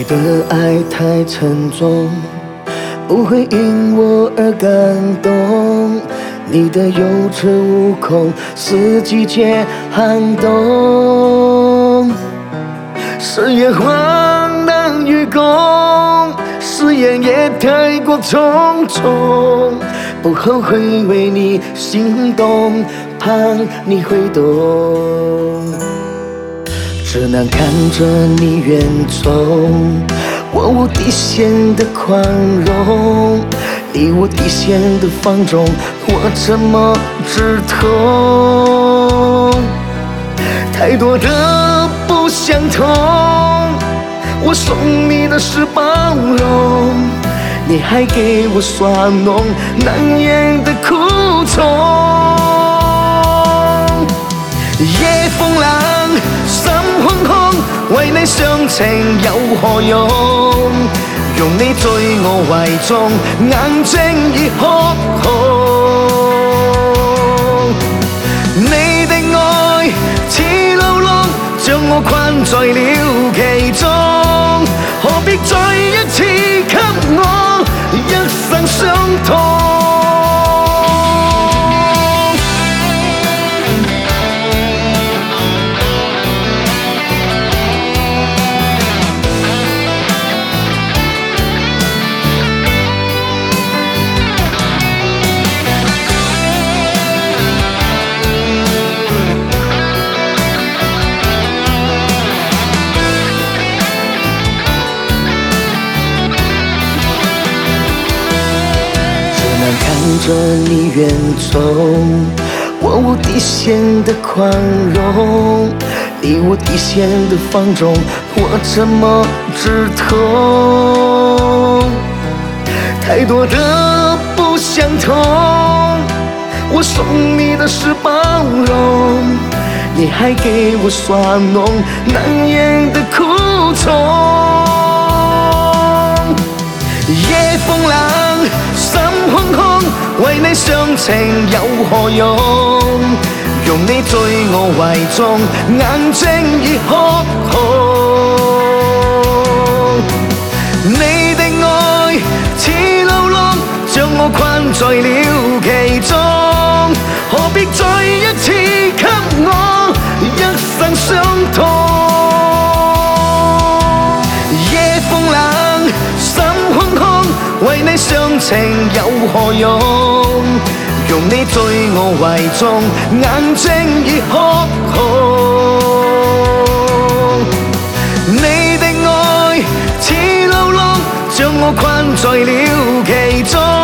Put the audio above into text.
的爱太沉重，不会因我而感动。你的有恃无恐，是季节寒冬。誓言荒唐与共，誓言也太过匆匆。不后悔为你心动，盼你会懂。只能看着你远走，我无底线的宽容，你无底线的放纵，我怎么止痛？太多的不相同，我送你的是包容，你还给我耍弄难言的苦衷。夜风浪，心空空，為你傷情有何用？用你醉我懷中，眼睛已哭紅。你的愛似牢籠，將我困在了其中，何必再一次給我一生傷痛？看着你远走，我无底线的宽容，你无底线的放纵，我怎么止痛？太多的不相同，我送你的是包容，你还給我耍弄難言的苦衷。夜風冷，心空空，為你傷情有何用？用你醉我懷中，眼睛已哭紅。你的愛似牢籠，將我困在了其中，何必再一次給我一生傷痛？夜風冷，心空空，為你傷情有何用？用你醉我懷中，眼睛已哭紅。你的愛似牢籠，將我困在了其中。